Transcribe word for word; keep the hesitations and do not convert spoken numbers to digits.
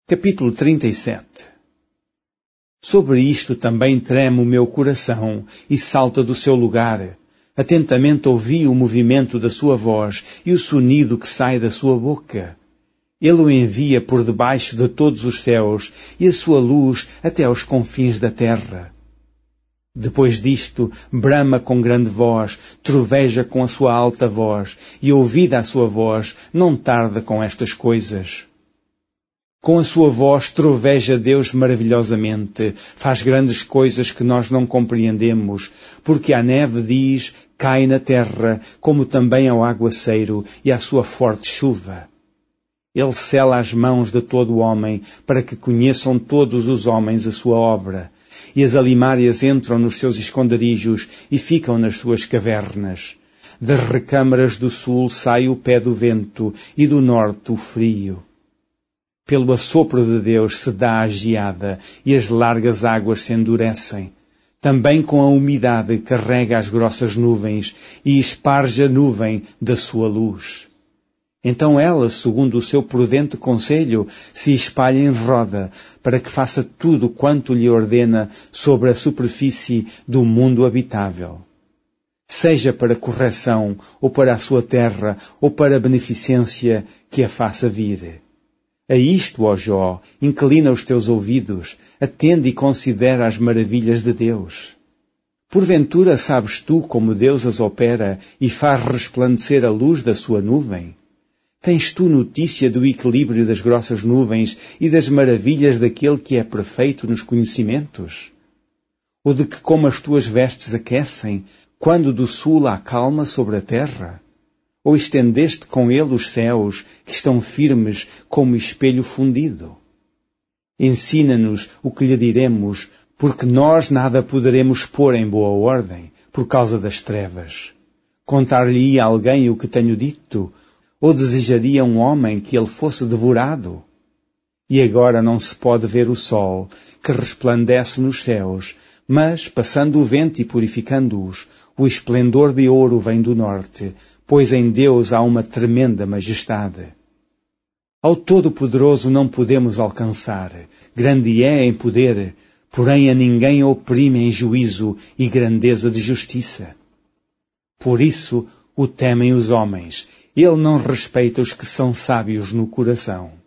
Capítulo trinta e sete. Sobre isto também treme o meu coração e salta do seu lugar. Atentamente ouvi o movimento da sua voz e o sonido que sai da sua boca. Ele o envia por debaixo de todos os céus e a sua luz até aos confins da terra. Depois disto, brama com grande voz, troveja com a sua alta voz, e ouvida a sua voz, não tarda com estas coisas. Com a sua voz troveja Deus maravilhosamente, faz grandes coisas que nós não compreendemos, porque a neve diz, cai na terra, como também ao aguaceiro e à sua forte chuva. Ele sela as mãos de todo o homem, para que conheçam todos os homens a sua obra, e as alimárias entram nos seus esconderijos e ficam nas suas cavernas. Das recâmaras do sul sai o pé do vento, e do norte o frio. Pelo assopro de Deus se dá a geada, e as largas águas se endurecem. Também com a umidade carrega as grossas nuvens, e esparge a nuvem da sua luz. Então ela, segundo o seu prudente conselho, se espalha em roda, para que faça tudo quanto lhe ordena sobre a superfície do mundo habitável. Seja para correção, ou para a sua terra, ou para a beneficência que a faça vir. A isto, ó Jó, inclina os teus ouvidos, atende e considera as maravilhas de Deus. Porventura sabes tu como Deus as opera e faz resplandecer a luz da sua nuvem? Tens tu notícia do equilíbrio das grossas nuvens e das maravilhas daquele que é perfeito nos conhecimentos? Ou de que como as tuas vestes aquecem, quando do sul há calma sobre a terra? Ou estendeste com ele os céus, que estão firmes como espelho fundido? Ensina-nos o que lhe diremos, porque nós nada poderemos pôr em boa ordem, por causa das trevas. Contar-lhe-ia alguém o que tenho dito? Ou desejaria um homem que ele fosse devorado? E agora não se pode ver o sol, que resplandece nos céus, mas, passando o vento e purificando-os, o esplendor de ouro vem do norte, pois em Deus há uma tremenda majestade. Ao Todo-Poderoso não podemos alcançar, grande é em poder, porém a ninguém oprime em juízo e grandeza de justiça. Por isso o temem os homens, ele não respeita os que são sábios no coração.